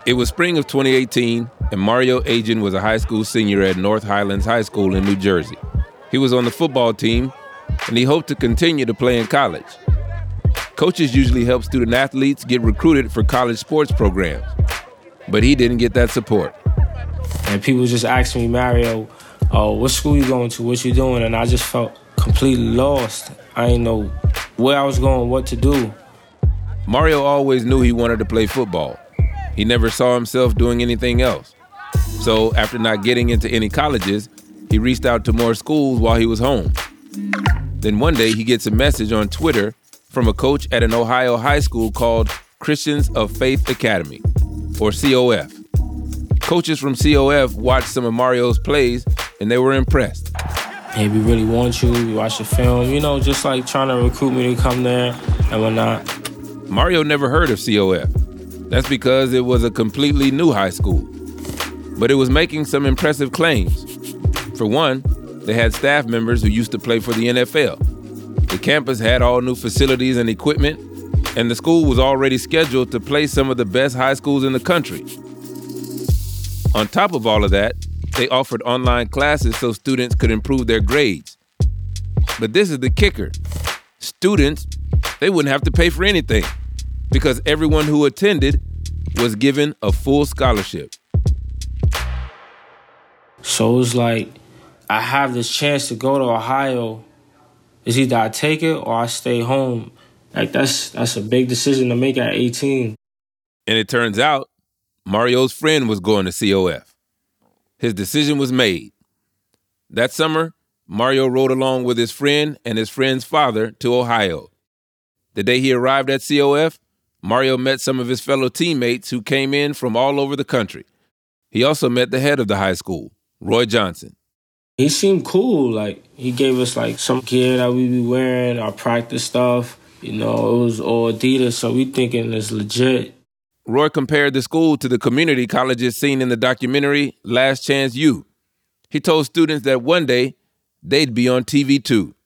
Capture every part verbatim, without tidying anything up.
It was spring of twenty eighteen, and Mario Agin was a high school senior at North Highlands High School in New Jersey. He was on the football team, and he hoped to continue to play in college. Coaches usually help student athletes get recruited for college sports programs, but he didn't get that support. And people just asked me, Mario, oh, what school you going to? What you doing? And I just felt completely lost. I didn't know where I was going, what to do. Mario always knew he wanted to play football. He never saw himself doing anything else. So after not getting into any colleges, he reached out to more schools while he was home. Then one day he gets a message on Twitter from a coach at an Ohio high school called Christians of Faith Academy, or C O F. Coaches from C O F watched some of Mario's plays, and they were impressed. Hey, we really want you. We watch the film, you know, just like trying to recruit me to come there and whatnot. Mario never heard of C O F. That's because it was a completely new high school. But it was making some impressive claims. For one, they had staff members who used to play for the N F L. The campus had all new facilities and equipment, and the school was already scheduled to play some of the best high schools in the country. On top of all of that, they offered online classes so students could improve their grades. But this is the kicker. Students, they wouldn't have to pay for anything because everyone who attended was given a full scholarship. So it was like, I have this chance to go to Ohio. It's either I take it or I stay home. Like, that's that's a big decision to make at eighteen. And it turns out, Mario's friend was going to C O F. His decision was made. That summer, Mario rode along with his friend and his friend's father to Ohio. The day he arrived at C O F, Mario met some of his fellow teammates who came in from all over the country. He also met the head of the high school, Roy Johnson. He seemed cool. Like, he gave us like some gear that we be wearing, our practice stuff. You know, it was all Adidas, so we thinking it's legit. Roy compared the school to the community colleges seen in the documentary Last Chance U. He told students that one day they'd be on T V too.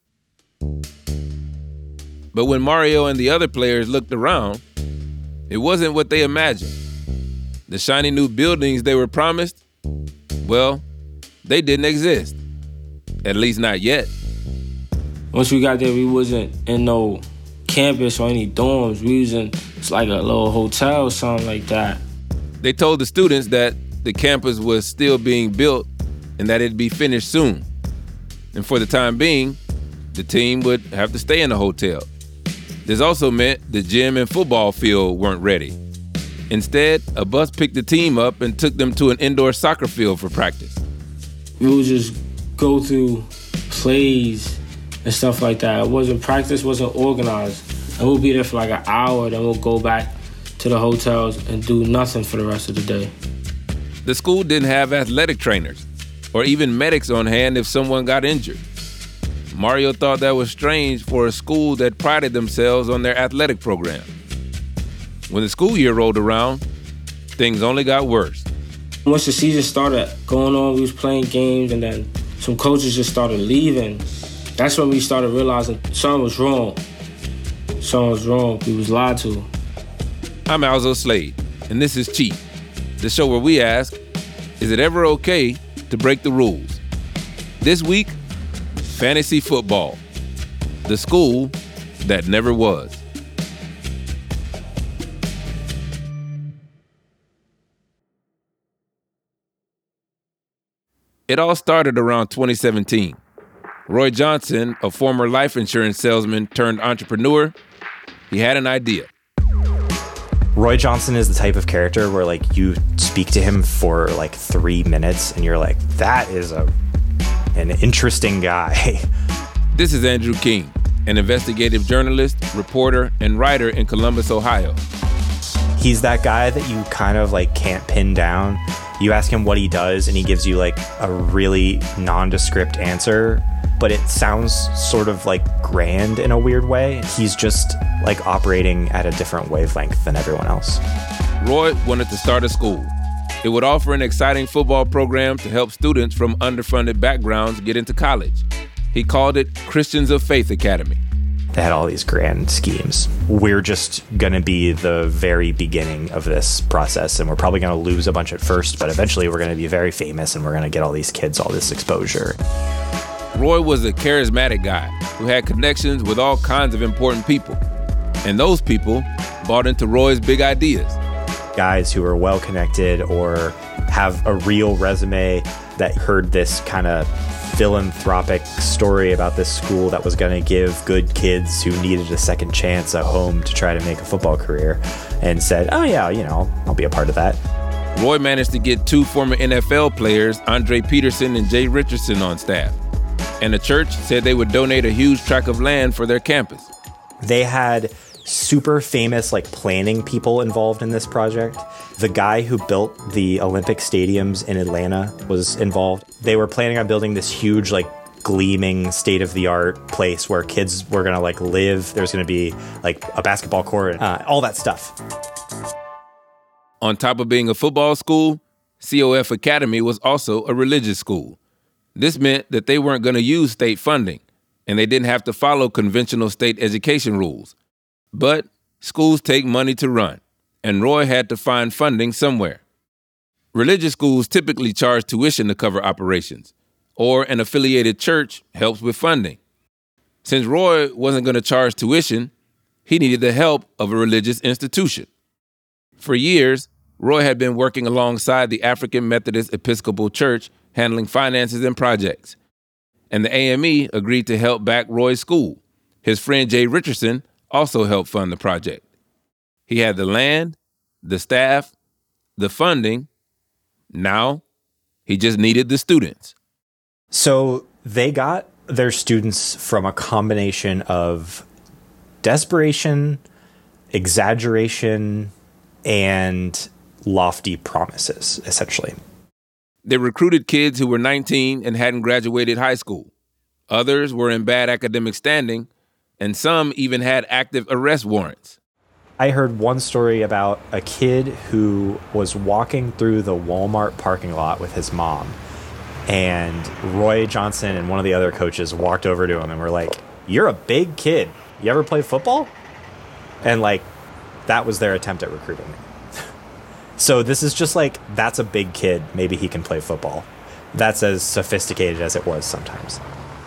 But when Mario and the other players looked around, it wasn't what they imagined. The shiny new buildings they were promised, well, they didn't exist. At least not yet. Once we got there, we wasn't in no campus or any dorms. We was in, it's like a little hotel or something like that. They told the students that the campus was still being built and that it'd be finished soon. And for the time being, the team would have to stay in the hotel. This also meant the gym and football field weren't ready. Instead, a bus picked the team up and took them to an indoor soccer field for practice. We would just go through plays and stuff like that. It wasn't practice, wasn't organized. And we'll be there for like an hour, then we'll go back to the hotels and do nothing for the rest of the day. The school didn't have athletic trainers or even medics on hand if someone got injured. Mario thought that was strange for a school that prided themselves on their athletic program. When the school year rolled around, things only got worse. Once the season started going on, we was playing games, and then some coaches just started leaving. That's when we started realizing something was wrong. Something was wrong. We was lied to. I'm Alzo Slade, and this is Cheat, the show where we ask, is it ever okay to break the rules? This week, fantasy football, the school that never was. It all started around twenty seventeen. Roy Johnson, a former life insurance salesman turned entrepreneur, he had an idea. Roy Johnson is the type of character where like you speak to him for like three minutes and you're like, that is a an interesting guy. This is Andrew King, an investigative journalist, reporter, and writer in Columbus, Ohio. He's that guy that you kind of like can't pin down. You ask him what he does and he gives you like a really nondescript answer, but it sounds sort of like grand in a weird way. He's just like operating at a different wavelength than everyone else. Roy wanted to start a school. It would offer an exciting football program to help students from underfunded backgrounds get into college. He called it Christians of Faith Academy. They had all these grand schemes. We're just going to be the very beginning of this process, and we're probably going to lose a bunch at first, but eventually we're going to be very famous, and we're going to get all these kids all this exposure. Roy was a charismatic guy who had connections with all kinds of important people, and those people bought into Roy's big ideas. Guys who are well-connected or have a real resume that heard this kind of philanthropic story about this school that was going to give good kids who needed a second chance a home to try to make a football career, and said, oh yeah, you know, I'll be a part of that. Roy managed to get two former N F L players, Andre Peterson and Jay Richardson, on staff. And the church said they would donate a huge tract of land for their campus. They had super famous like planning people involved in this project. The guy who built the Olympic stadiums in Atlanta was involved. They were planning on building this huge, like, gleaming state-of-the-art place where kids were gonna like live. There's gonna be like a basketball court, uh, all that stuff. On top of being a football school, C O F Academy was also a religious school. This meant that they weren't gonna use state funding, and they didn't have to follow conventional state education rules. But schools take money to run, and Roy had to find funding somewhere. Religious schools typically charge tuition to cover operations, or an affiliated church helps with funding. Since Roy wasn't going to charge tuition, he needed the help of a religious institution. For years, Roy had been working alongside the African Methodist Episcopal Church, handling finances and projects. And the A M E agreed to help back Roy's school. His friend Jay Richardson also helped fund the project. He had the land, the staff, the funding. Now, he just needed the students. So they got their students from a combination of desperation, exaggeration, and lofty promises, essentially. They recruited kids who were nineteen and hadn't graduated high school. Others were in bad academic standing, and some even had active arrest warrants. I heard one story about a kid who was walking through the Walmart parking lot with his mom, and Roy Johnson and one of the other coaches walked over to him and were like, "You're a big kid. You ever play football?" And like, that was their attempt at recruiting me. So this is just like, that's a big kid. Maybe he can play football. That's as sophisticated as it was sometimes.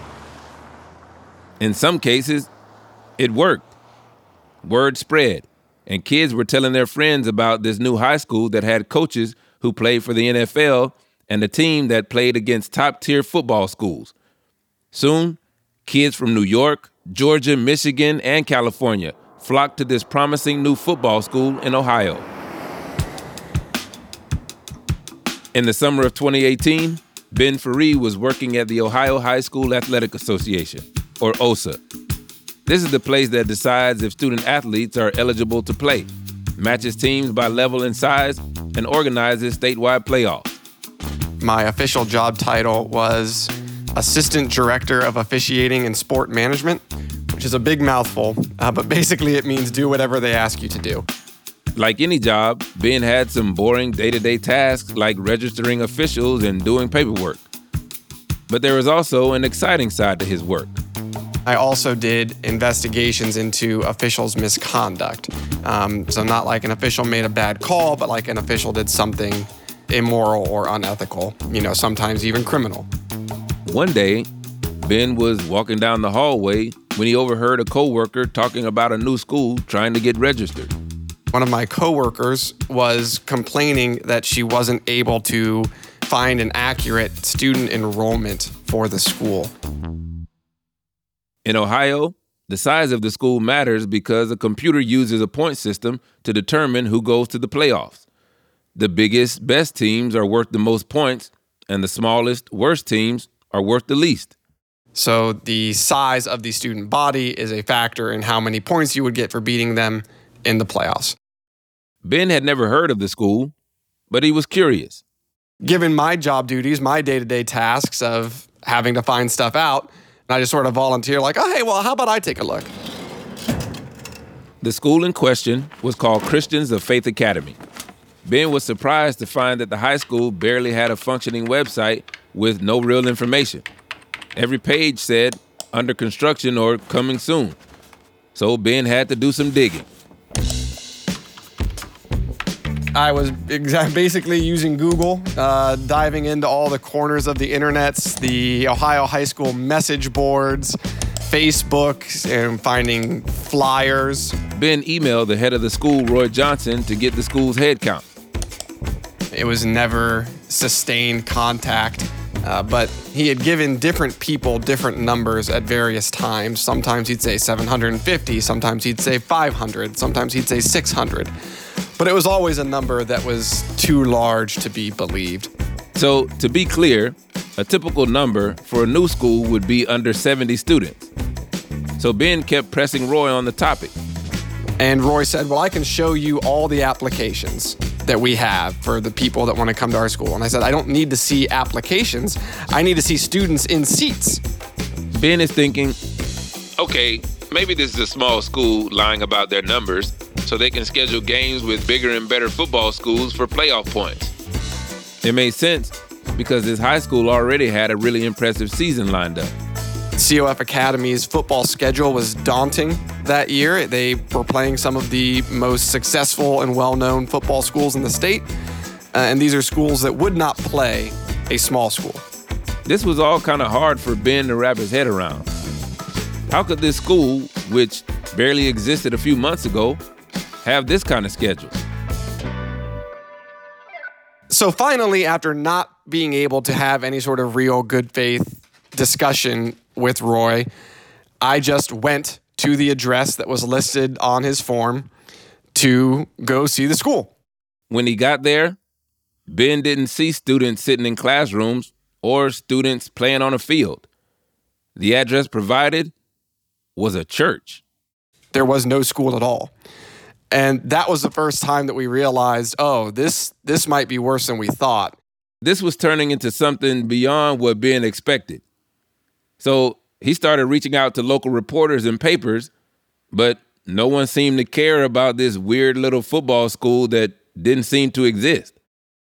In some cases, it worked. Word spread, and kids were telling their friends about this new high school that had coaches who played for the N F L and a team that played against top-tier football schools. Soon, kids from New York, Georgia, Michigan, and California flocked to this promising new football school in Ohio. In the summer of twenty eighteen, Ben Faree was working at the Ohio High School Athletic Association, or O S A. This is the place that decides if student athletes are eligible to play, matches teams by level and size, and organizes statewide playoffs. My official job title was Assistant Director of Officiating and Sport Management, which is a big mouthful, uh, but basically it means do whatever they ask you to do. Like any job, Ben had some boring day-to-day tasks like registering officials and doing paperwork. But there was also an exciting side to his work. I also did investigations into officials' misconduct. Um, so not like an official made a bad call, but like an official did something immoral or unethical, you know, sometimes even criminal. One day, Ben was walking down the hallway when he overheard a coworker talking about a new school trying to get registered. One of my coworkers was complaining that she wasn't able to find an accurate student enrollment for the school. In Ohio, the size of the school matters because a computer uses a point system to determine who goes to the playoffs. The biggest, best teams are worth the most points, and the smallest, worst teams are worth the least. So the size of the student body is a factor in how many points you would get for beating them in the playoffs. Ben had never heard of the school, but he was curious. Given my job duties, my day-to-day tasks of having to find stuff out, and I just sort of volunteer like, oh, hey, well, how about I take a look? The school in question was called Christians of Faith Academy. Ben was surprised to find that the high school barely had a functioning website with no real information. Every page said, under construction or coming soon. So Ben had to do some digging. I was exa- basically using Google, uh, diving into all the corners of the internets, the Ohio high school message boards, Facebook, and finding flyers. Ben emailed the head of the school, Roy Johnson, to get the school's head count. It was never sustained contact, uh, but he had given different people different numbers at various times. Sometimes he'd say seven hundred fifty, sometimes he'd say five hundred, sometimes he'd say six hundred. But it was always a number that was too large to be believed. So, to be clear, a typical number for a new school would be under seventy students. So Ben kept pressing Roy on the topic. And Roy said, well, I can show you all the applications that we have for the people that want to come to our school. And I said, I don't need to see applications. I need to see students in seats. Ben is thinking, okay, maybe this is a small school lying about their numbers so they can schedule games with bigger and better football schools for playoff points. It made sense because this high school already had a really impressive season lined up. C O F Academy's football schedule was daunting that year. They were playing some of the most successful and well-known football schools in the state. Uh, and these are schools that would not play a small school. This was all kind of hard for Ben to wrap his head around. How could this school, which barely existed a few months ago, have this kind of schedule? So finally, after not being able to have any sort of real good faith discussion with Roy, I just went to the address that was listed on his form to go see the school. When he got there, Ben didn't see students sitting in classrooms or students playing on a field. The address provided was a church. There was no school at all. And that was the first time that we realized, oh, this this might be worse than we thought. This was turning into something beyond what Ben expected. So he started reaching out to local reporters and papers, but no one seemed to care about this weird little football school that didn't seem to exist.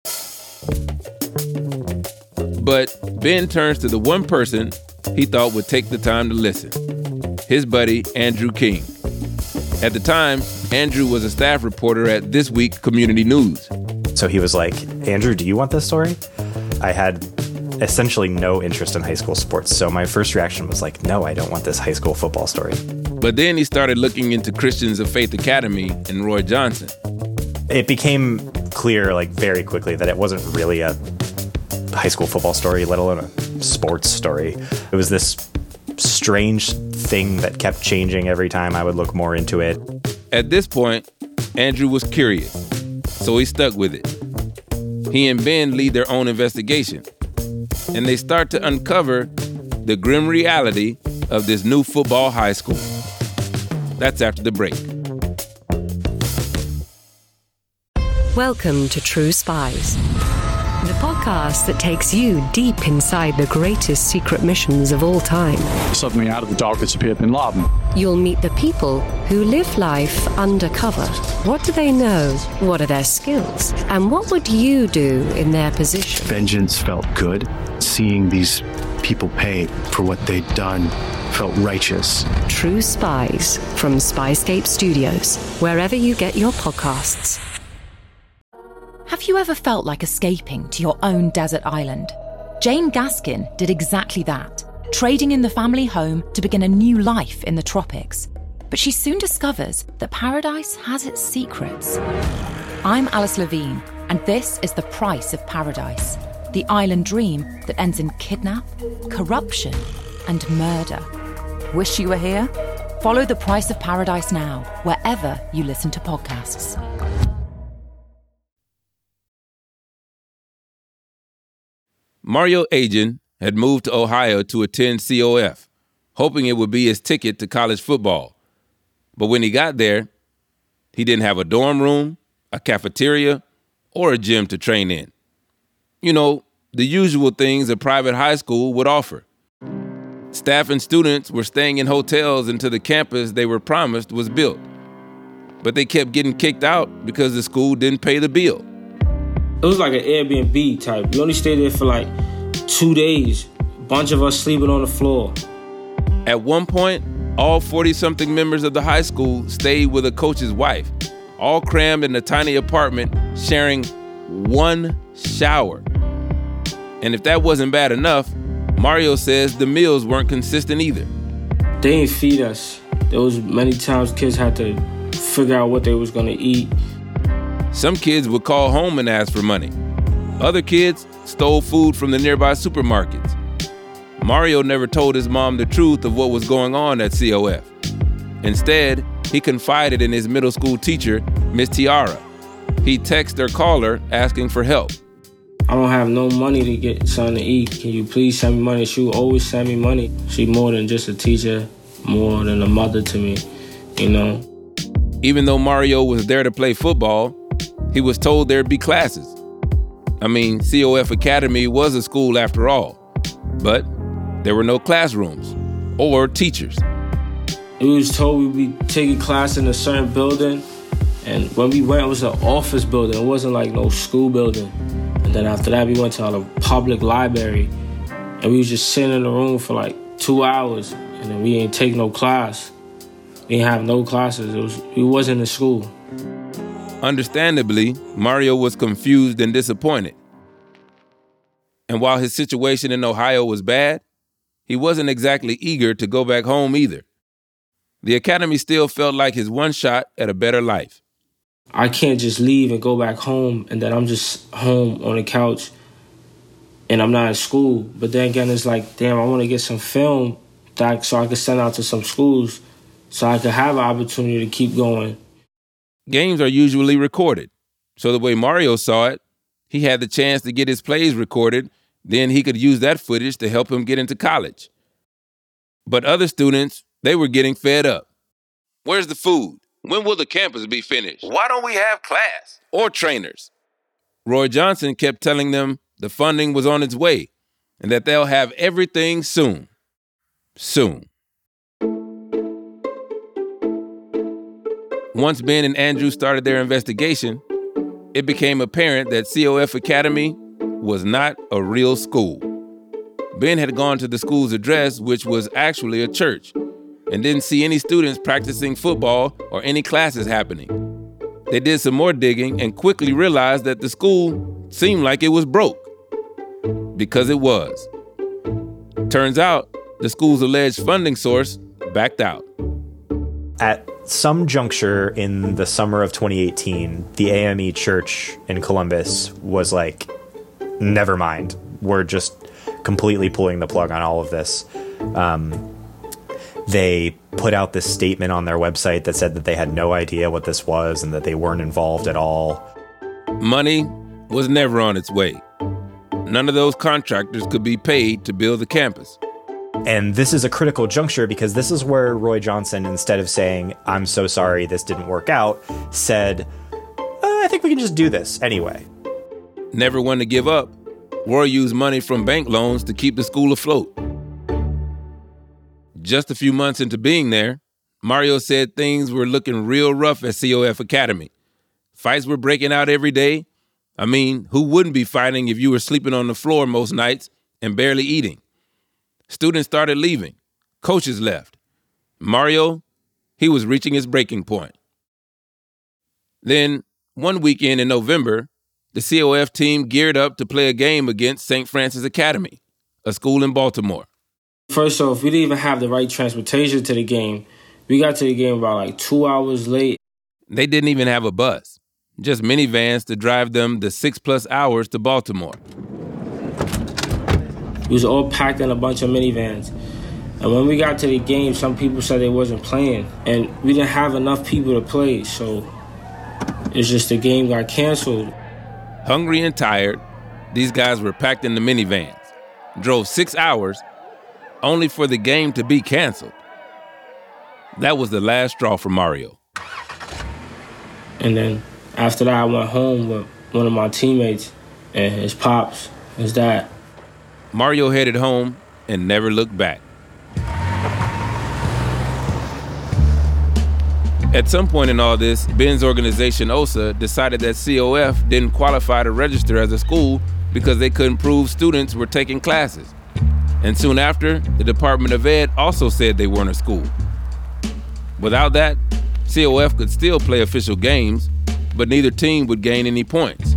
But Ben turns to the one person he thought would take the time to listen, his buddy, Andrew King. At the time, Andrew was a staff reporter at This Week Community News. So he was like, Andrew, do you want this story? I had essentially no interest in high school sports. So my first reaction was like, no, I don't want this high school football story. But then he started looking into Christians of Faith Academy and Roy Johnson. It became clear like very quickly that it wasn't really a high school football story, let alone a sports story. It was this strange thing that kept changing every time I would look more into it. At this point, Andrew was curious, so he stuck with it. He and Ben lead their own investigation, and they start to uncover the grim reality of this new football high school. That's after the break. Welcome to True Spies, the podcast that takes you deep inside the greatest secret missions of all time. Suddenly out of the darkness appeared Bin Laden. You'll meet the people who live life undercover. What do they know? What are their skills? And what would you do in their position? Vengeance felt good. Seeing these people pay for what they'd done felt righteous. True Spies from Spyscape Studios, wherever you get your podcasts. Have you ever felt like escaping to your own desert island? Jane Gaskin did exactly that, trading in the family home to begin a new life in the tropics. But she soon discovers that paradise has its secrets. I'm Alice Levine, and this is The Price of Paradise, the island dream that ends in kidnap, corruption, and murder. Wish you were here? Follow The Price of Paradise now, wherever you listen to podcasts. Mario Agin had moved to Ohio to attend C O F, hoping it would be his ticket to college football. But when he got there, he didn't have a dorm room, a cafeteria, or a gym to train in. You know, the usual things a private high school would offer. Staff and students were staying in hotels until the campus they were promised was built. But they kept getting kicked out because the school didn't pay the bill. It was like an Airbnb type. We only stayed there for like two days. A bunch of us sleeping on the floor. At one point, All forty-something members of the high school stayed with a coach's wife, all crammed in a tiny apartment, sharing one shower. And if that wasn't bad enough, Mario says the meals weren't consistent either. They didn't feed us. There was many times kids had to figure out what they was gonna eat. Some kids would call home and ask for money. Other kids stole food from the nearby supermarkets. Mario never told his mom the truth of what was going on at C O F. Instead, he confided in his middle school teacher, Miss Tiara. He texted or called her asking for help. I don't have no money to get something to eat. Can you please send me money? She would always send me money. She's more than just a teacher, more than a mother to me, you know. Even though Mario was there to play football, he was told there'd be classes. I mean, C O F Academy was a school after all, but there were no classrooms or teachers. We was told we'd be taking class in a certain building, and when we went, it was an office building. It wasn't like no school building. And then after that, we went to a public library, and we was just sitting in the room for like two hours, and then we didn't take no class. We didn't have no classes. It was, we wasn't in school. Understandably, Mario was confused and disappointed. And while his situation in Ohio was bad, he wasn't exactly eager to go back home either. The academy still felt like his one shot at a better life. I can't just leave and go back home, and then I'm just home on the couch, and I'm not in school. But then again, it's like, damn, I want to get some film that so I could send out to some schools so I could have an opportunity to keep going. Games are usually recorded, so the way Mario saw it, he had the chance to get his plays recorded, then he could use that footage to help him get into college. But other students, they were getting fed up. Where's the food? When will the campus be finished? Why don't we have class? Or trainers? Roy Johnson kept telling them the funding was on its way and that they'll have everything soon. Soon. Once Ben and Andrew started their investigation, it became apparent that C O F Academy was not a real school. Ben had gone to the school's address, which was actually a church, and didn't see any students practicing football or any classes happening. They did some more digging and quickly realized that the school seemed like it was broke. Because it was. Turns out, the school's alleged funding source backed out. At some juncture in the summer of twenty eighteen, the A M E Church in Columbus was like, never mind. We're just completely pulling the plug on all of this. Um, they put out this statement on their website that said that they had no idea what this was and that they weren't involved at all. Money was never on its way. None of those contractors could be paid to build the campus. And this is a critical juncture because this is where Roy Johnson, instead of saying, I'm so sorry this didn't work out, said, uh, I think we can just do this anyway. Never one to give up, Roy used money from bank loans to keep the school afloat. Just a few months into being there, Mario said things were looking real rough at C O F Academy. Fights were breaking out every day. I mean, who wouldn't be fighting if you were sleeping on the floor most nights and barely eating? Students started leaving. Coaches left. Mario, he was reaching his breaking point. Then, one weekend in November, the C O F team geared up to play a game against Saint Francis Academy, a school in Baltimore. First off, we didn't even have the right transportation to the game. We got to the game about like two hours late. They didn't even have a bus, just minivans to drive them the six plus hours to Baltimore. We was all packed in a bunch of minivans. And when we got to the game, some people said they wasn't playing. And we didn't have enough people to play, so it's just the game got canceled. Hungry and tired, these guys were packed in the minivans, drove six hours, only for the game to be canceled. That was the last straw for Mario. And then after that, I went home with one of my teammates and his pops, his dad. Mario headed home and never looked back. At some point in all this, Ben's organization, O S A, decided that C O F didn't qualify to register as a school because they couldn't prove students were taking classes. And soon after, the Department of Ed also said they weren't a school. Without that, C O F could still play official games, but neither team would gain any points.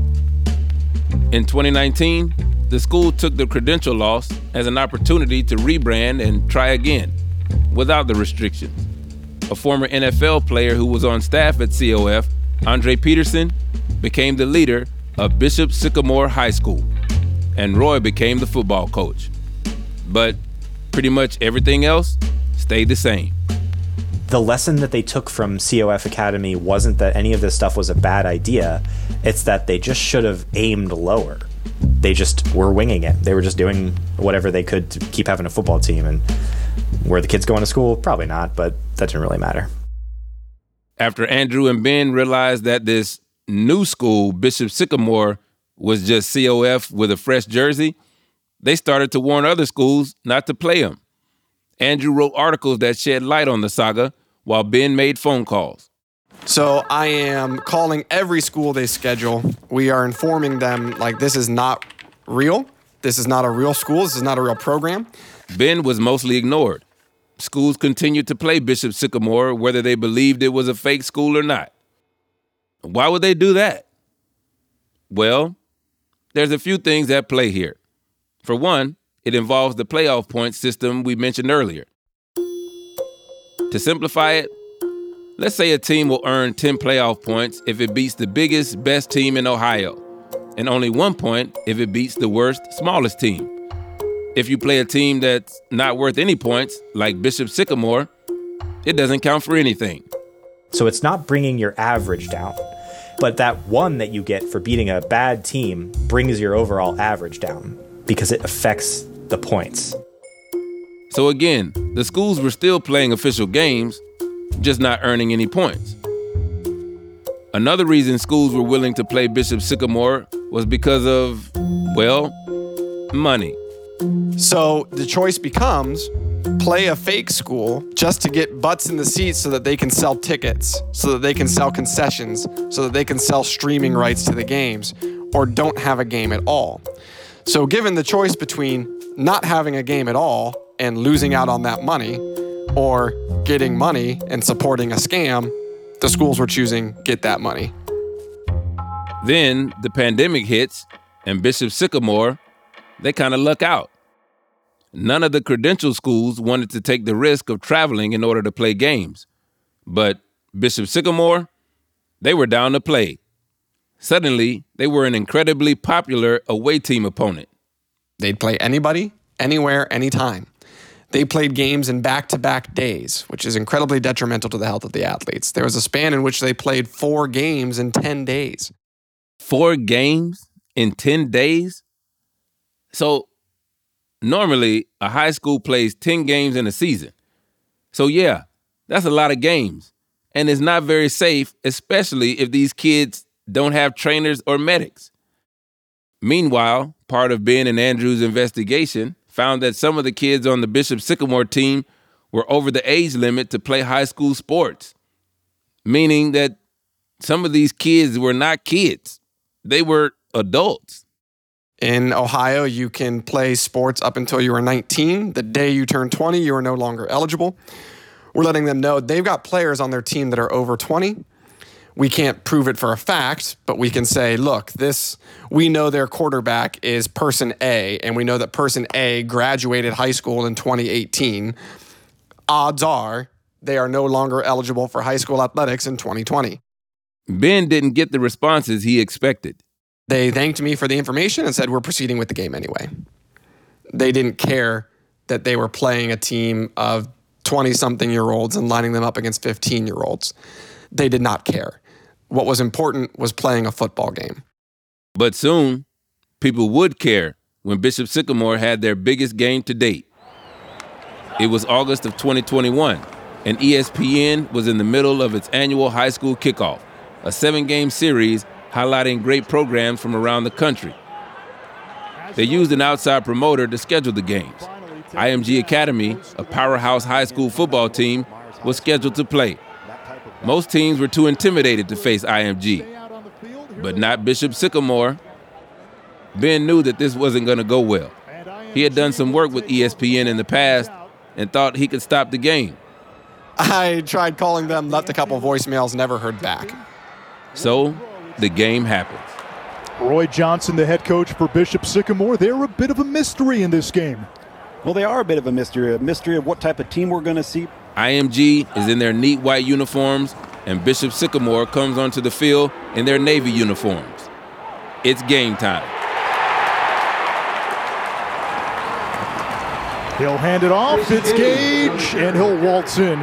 In twenty nineteen, the school took the credential loss as an opportunity to rebrand and try again, without the restrictions. A former N F L player who was on staff at C O F, Andre Peterson, became the leader of Bishop Sycamore High School, and Roy became the football coach. But pretty much everything else stayed the same. The lesson that they took from C O F Academy wasn't that any of this stuff was a bad idea. It's that they just should have aimed lower. They just were winging it. They were just doing whatever they could to keep having a football team. And were the kids going to school? Probably not, but that didn't really matter. After Andrew and Ben realized that this new school, Bishop Sycamore, was just C O F with a fresh jersey, they started to warn other schools not to play them. Andrew wrote articles that shed light on the saga, while Ben made phone calls. So I am calling every school they schedule. We are informing them, like, this is not real. This is not a real school. This is not a real program. Ben was mostly ignored. Schools continued to play Bishop Sycamore whether they believed it was a fake school or not. Why would they do that? Well, there's a few things at play here. For one, it involves the playoff point system we mentioned earlier. To simplify it, let's say a team will earn ten playoff points if it beats the biggest, best team in Ohio, and only one point if it beats the worst, smallest team. If you play a team that's not worth any points, like Bishop Sycamore, it doesn't count for anything. So it's not bringing your average down, but that one that you get for beating a bad team brings your overall average down because it affects the points. So again, the schools were still playing official games, just not earning any points. Another reason schools were willing to play Bishop Sycamore was because of, well, money. So the choice becomes play a fake school just to get butts in the seats so that they can sell tickets, so that they can sell concessions, so that they can sell streaming rights to the games, or don't have a game at all. So given the choice between not having a game at all and losing out on that money, or getting money and supporting a scam, the schools were choosing get that money. Then the pandemic hits, and Bishop Sycamore, they kind of luck out. None of the credential schools wanted to take the risk of traveling in order to play games. But Bishop Sycamore, they were down to play. Suddenly, they were an incredibly popular away team opponent. They'd play anybody, anywhere, anytime. They played games in back-to-back days, which is incredibly detrimental to the health of the athletes. There was a span in which they played four games in ten days. Four games in ten days? So normally, a high school plays ten games in a season. So yeah, that's a lot of games. And it's not very safe, especially if these kids don't have trainers or medics. Meanwhile, part of Ben and Andrew's investigation found that some of the kids on the Bishop Sycamore team were over the age limit to play high school sports, meaning that some of these kids were not kids. They were adults. In Ohio, you can play sports up until you are nineteen. The day you turn twenty, you are no longer eligible. We're letting them know they've got players on their team that are over twenty. We can't prove it for a fact, but we can say, look, this, we know their quarterback is person A, and we know that person A graduated high school in twenty eighteen. Odds are they are no longer eligible for high school athletics in twenty twenty. Ben didn't get the responses he expected. They thanked me for the information and said, we're proceeding with the game anyway. They didn't care that they were playing a team of twenty-something-year-olds and lining them up against fifteen-year-olds. They did not care. What was important was playing a football game. But soon, people would care when Bishop Sycamore had their biggest game to date. It was August of twenty twenty-one, and E S P N was in the middle of its annual high school kickoff, a seven-game series highlighting great programs from around the country. They used an outside promoter to schedule the games. I M G Academy, a powerhouse high school football team, was scheduled to play. Most teams were too intimidated to face I M G, but not Bishop Sycamore. Ben knew that this wasn't going to go well. He had done some work with E S P N in the past and thought he could stop the game. I tried calling them, left a couple voicemails, never heard back. So the game happens. Roy Johnson, the head coach for Bishop Sycamore, they're a bit of a mystery in this game. Well, they are a bit of a mystery, a mystery of what type of team we're going to see. I M G is in their neat white uniforms, and Bishop Sycamore comes onto the field in their navy uniforms. It's game time. He'll hand it off. It's Gage, and he'll waltz in.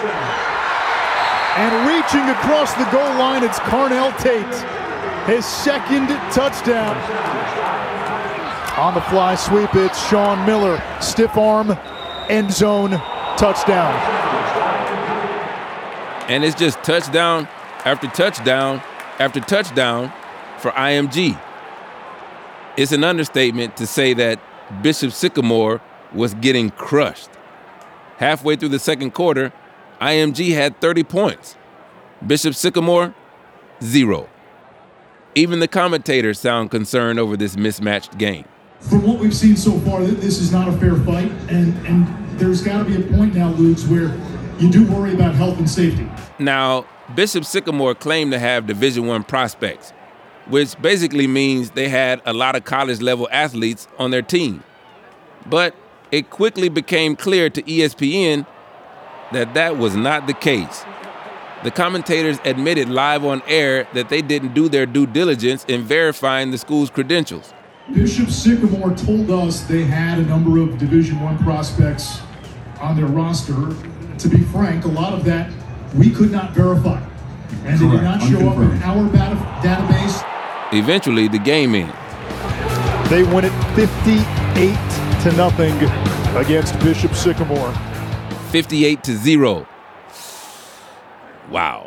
And reaching across the goal line, it's Carnell Tate. His second touchdown. On the fly sweep, it's Sean Miller. Stiff arm, end zone, touchdown. And it's just touchdown after touchdown after touchdown for I M G. It's an understatement to say that Bishop Sycamore was getting crushed. Halfway through the second quarter, I M G had thirty points. Bishop Sycamore, zero. Even the commentators sound concerned over this mismatched game. From what we've seen so far, this is not a fair fight, and, and there's got to be a point now, Luke, where you do worry about health and safety. Now, Bishop Sycamore claimed to have Division I prospects, which basically means they had a lot of college-level athletes on their team. But it quickly became clear to E S P N that that was not the case. The commentators admitted live on air that they didn't do their due diligence in verifying the school's credentials. Bishop Sycamore told us they had a number of Division I prospects on their roster. To be frank, a lot of that we could not verify. And they did not show up in our database. Eventually, the game ended. They win it fifty-eight to nothing against Bishop Sycamore. fifty-eight to zero. Wow.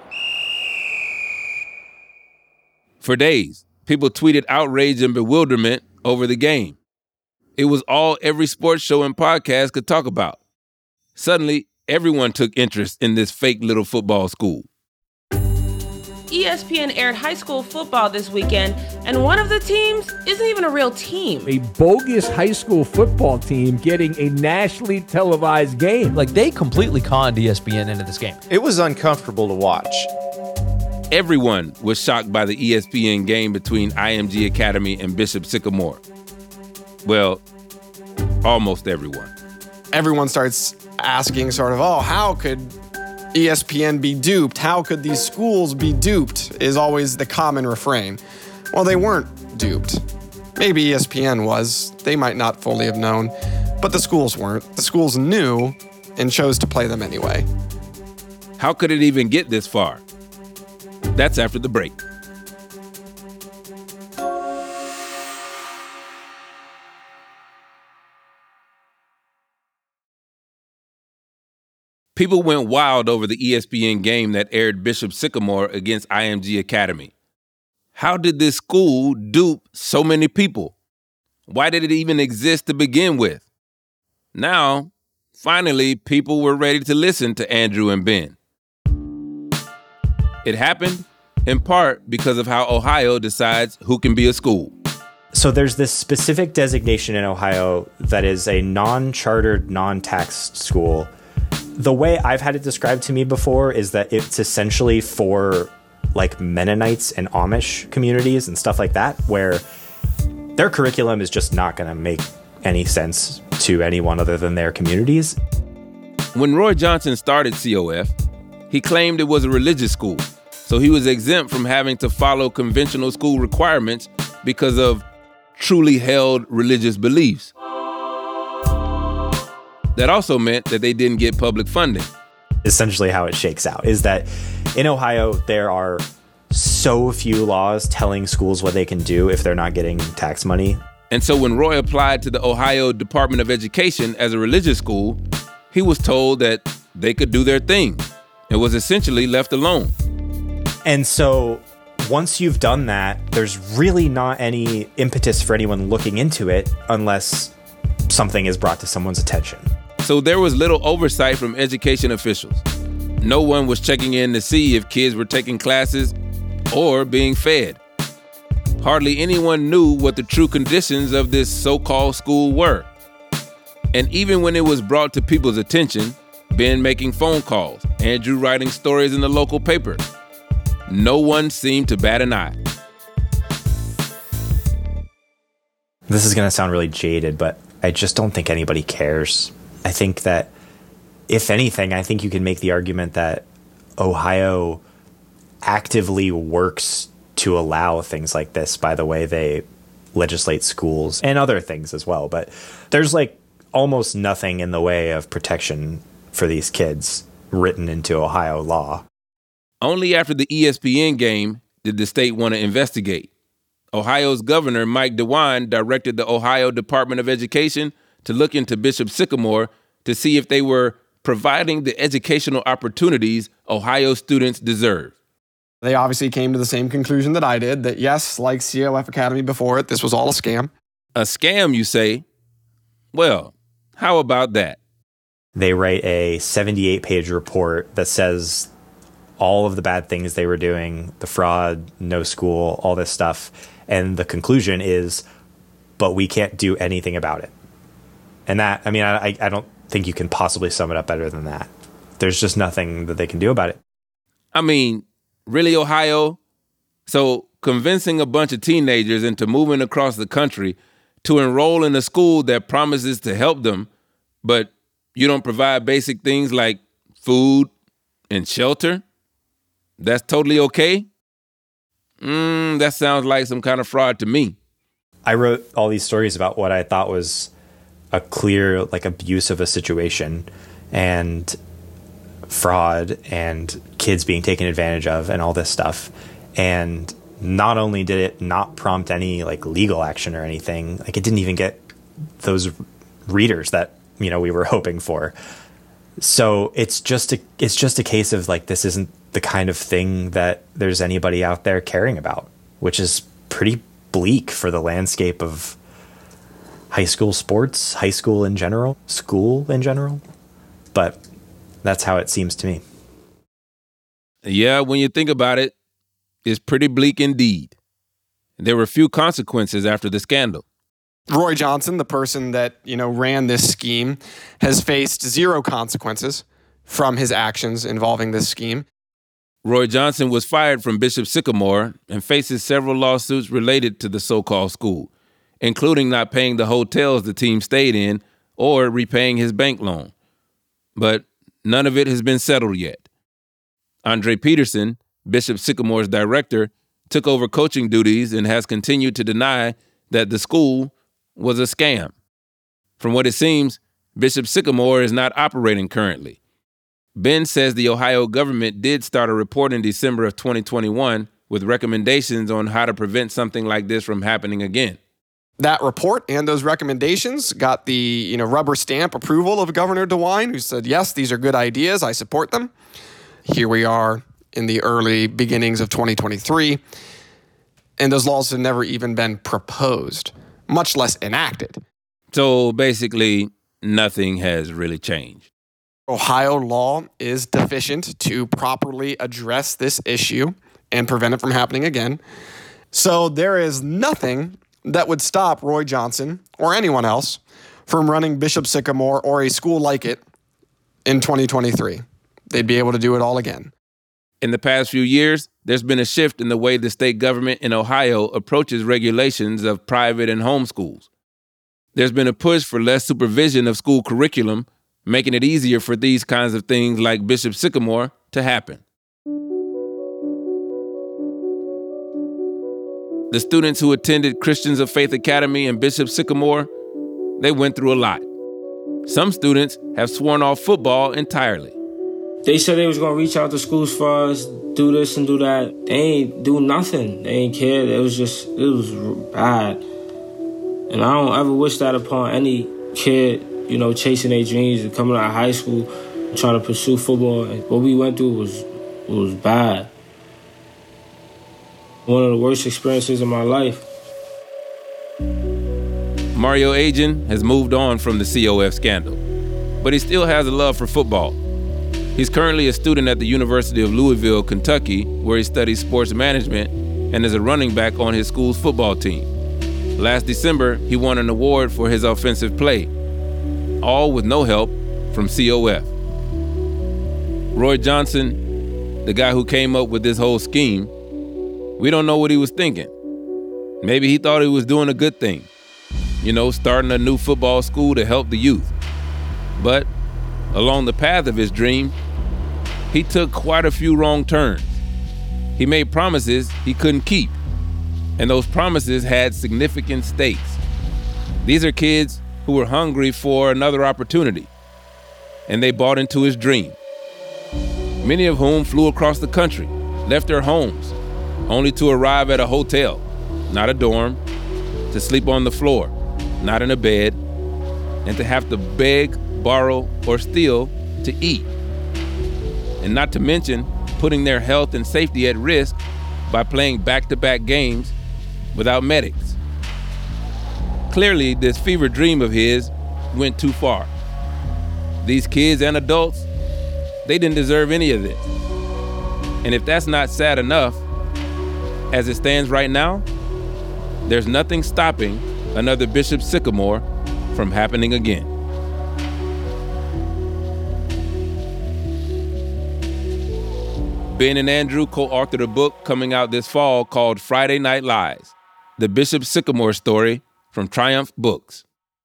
For days, people tweeted outrage and bewilderment over the game. It was all every sports show and podcast could talk about. Suddenly, everyone took interest in this fake little football school. E S P N aired high school football this weekend, and one of the teams isn't even a real team. A bogus high school football team getting a nationally televised game. Like, they completely conned E S P N into this game. It was uncomfortable to watch. Everyone was shocked by the E S P N game between I M G Academy and Bishop Sycamore. Well, almost everyone. Everyone starts asking sort of, oh, how could E S P N be duped? How could these schools be duped? Is always the common refrain. Well, they weren't duped. Maybe E S P N was. They might not fully have known. But the schools weren't. The schools knew and chose to play them anyway. How could it even get this far? That's after the break. People went wild over the E S P N game that aired Bishop Sycamore against I M G Academy. How did this school dupe so many people? Why did it even exist to begin with? Now, finally, people were ready to listen to Andrew and Ben. It happened in part because of how Ohio decides who can be a school. So there's this specific designation in Ohio that is a non-chartered, non-taxed school. The way I've had it described to me before is that it's essentially for like Mennonites and Amish communities and stuff like that, where their curriculum is just not going to make any sense to anyone other than their communities. When Roy Johnson started C O F, he claimed it was a religious school, so he was exempt from having to follow conventional school requirements because of truly held religious beliefs. That also meant that they didn't get public funding. Essentially how it shakes out is that in Ohio, there are so few laws telling schools what they can do if they're not getting tax money. And so when Roy applied to the Ohio Department of Education as a religious school, he was told that they could do their thing and was essentially left alone. And so once you've done that, there's really not any impetus for anyone looking into it unless something is brought to someone's attention. So there was little oversight from education officials. No one was checking in to see if kids were taking classes or being fed. Hardly anyone knew what the true conditions of this so-called school were. And even when it was brought to people's attention, Ben making phone calls, Andrew writing stories in the local paper. No one seemed to bat an eye. This is going to sound really jaded, but I just don't think anybody cares. I think that, if anything, I think you can make the argument that Ohio actively works to allow things like this by the way they legislate schools and other things as well. But there's like almost nothing in the way of protection for these kids written into Ohio law. Only after the E S P N game did the state want to investigate. Ohio's governor, Mike DeWine, directed the Ohio Department of Education to look into Bishop Sycamore to see if they were providing the educational opportunities Ohio students deserve. They obviously came to the same conclusion that I did, that yes, like C O F Academy before it, this was all a scam. A scam, you say? Well, how about that? They write a seventy-eight page report that says all of the bad things they were doing, the fraud, no school, all this stuff. And the conclusion is, but we can't do anything about it. And that, I mean, I, I don't think you can possibly sum it up better than that. There's just nothing that they can do about it. I mean, really, Ohio? So convincing a bunch of teenagers into moving across the country to enroll in a school that promises to help them, but you don't provide basic things like food and shelter? That's totally okay? Mm, that sounds like some kind of fraud to me. I wrote all these stories about what I thought was a clear, like, abuse of a situation and fraud and kids being taken advantage of and all this stuff. And not only did it not prompt any, like, legal action or anything, like, it didn't even get those readers that, you know, we were hoping for. So it's just a, it's just a case of, like, this isn't the kind of thing that there's anybody out there caring about, which is pretty bleak for the landscape of high school sports, high school in general, school in general. But that's how it seems to me. Yeah, when you think about it, it's pretty bleak indeed. There were few consequences after the scandal. Roy Johnson, the person that, you know, ran this scheme, has faced zero consequences from his actions involving this scheme. Roy Johnson was fired from Bishop Sycamore and faces several lawsuits related to the so-called school, including not paying the hotels the team stayed in or repaying his bank loan. But none of it has been settled yet. Andre Peterson, Bishop Sycamore's director, took over coaching duties and has continued to deny that the school was a scam. From what it seems, Bishop Sycamore is not operating currently. Ben says the Ohio government did start a report in December of twenty twenty-one with recommendations on how to prevent something like this from happening again. That report and those recommendations got the, you know, rubber stamp approval of Governor DeWine, who said, yes, these are good ideas. I support them. Here we are in the early beginnings of twenty twenty-three, and those laws have never even been proposed, much less enacted. So basically, nothing has really changed. Ohio law is deficient to properly address this issue and prevent it from happening again. So there is nothing that would stop Roy Johnson or anyone else from running Bishop Sycamore or a school like it in twenty twenty-three. They'd be able to do it all again. In the past few years, there's been a shift in the way the state government in Ohio approaches regulations of private and home schools. There's been a push for less supervision of school curriculum, making it easier for these kinds of things like Bishop Sycamore to happen. The students who attended Christians of Faith Academy and Bishop Sycamore, they went through a lot. Some students have sworn off football entirely. They said they was going to reach out to schools for us, do this and do that. They ain't do nothing. They ain't care. It was just, it was bad. And I don't ever wish that upon any kid, you know, chasing their dreams and coming out of high school and trying to pursue football. And what we went through was was bad. One of the worst experiences of my life. Mario Agin has moved on from the C O F scandal, but he still has a love for football. He's currently a student at the University of Louisville, Kentucky, where he studies sports management and is a running back on his school's football team. Last December, he won an award for his offensive play, all with no help from C O F. Roy Johnson, the guy who came up with this whole scheme, we don't know what he was thinking. Maybe he thought he was doing a good thing, you know, starting a new football school to help the youth. But along the path of his dream, he took quite a few wrong turns. He made promises he couldn't keep, and those promises had significant stakes. These are kids who were hungry for another opportunity, and they bought into his dream. Many of whom flew across the country, left their homes, only to arrive at a hotel, not a dorm, to sleep on the floor, not in a bed, and to have to beg, borrow, or steal to eat. And not to mention putting their health and safety at risk by playing back-to-back games without medics. Clearly, this fever dream of his went too far. These kids and adults, they didn't deserve any of this. And if that's not sad enough, as it stands right now, there's nothing stopping another Bishop Sycamore from happening again. Ben and Andrew co-authored a book coming out this fall called Friday Night Lies, the Bishop Sycamore story from Triumph Books.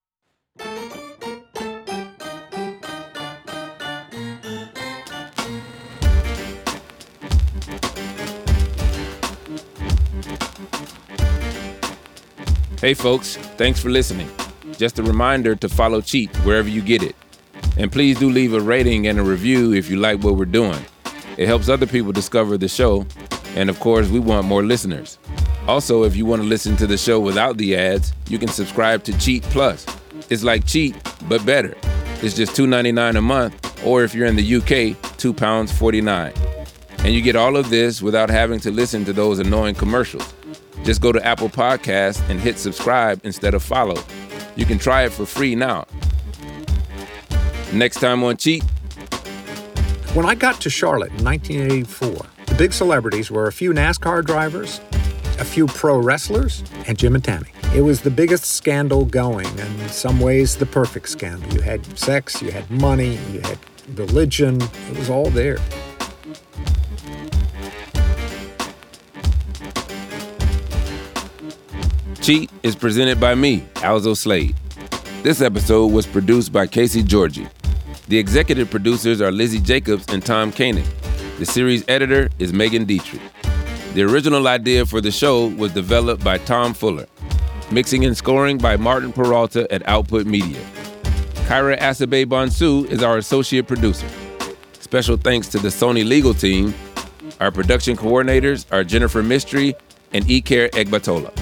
Hey folks, thanks for listening. Just a reminder to follow Cheat wherever you get it. And please do leave a rating and a review if you like what we're doing. It helps other people discover the show, and of course, we want more listeners. Also, if you want to listen to the show without the ads, you can subscribe to Cheat Plus. It's like Cheat, but better. It's just two dollars and ninety-nine cents a month, or if you're in the U K, two pounds and forty-nine pence. And you get all of this without having to listen to those annoying commercials. Just go to Apple Podcasts and hit subscribe instead of follow. You can try it for free now. Next time on Cheat. When I got to Charlotte in nineteen eighty-four, the big celebrities were a few NASCAR drivers, a few pro wrestlers, and Jim and Tammy. It was the biggest scandal going, and in some ways the perfect scandal. You had sex, you had money, you had religion. It was all there. Cheat is presented by me, Alzo Slade. This episode was produced by Casey Georgie. The executive producers are Lizzie Jacobs and Tom Koenig. The series editor is Megan Dietrich. The original idea for the show was developed by Tom Fuller. Mixing and scoring by Martin Peralta at Output Media. Kyra Asabe Bonsu is our associate producer. Special thanks to the Sony legal team. Our production coordinators are Jennifer Mistry and Iker Egbatola.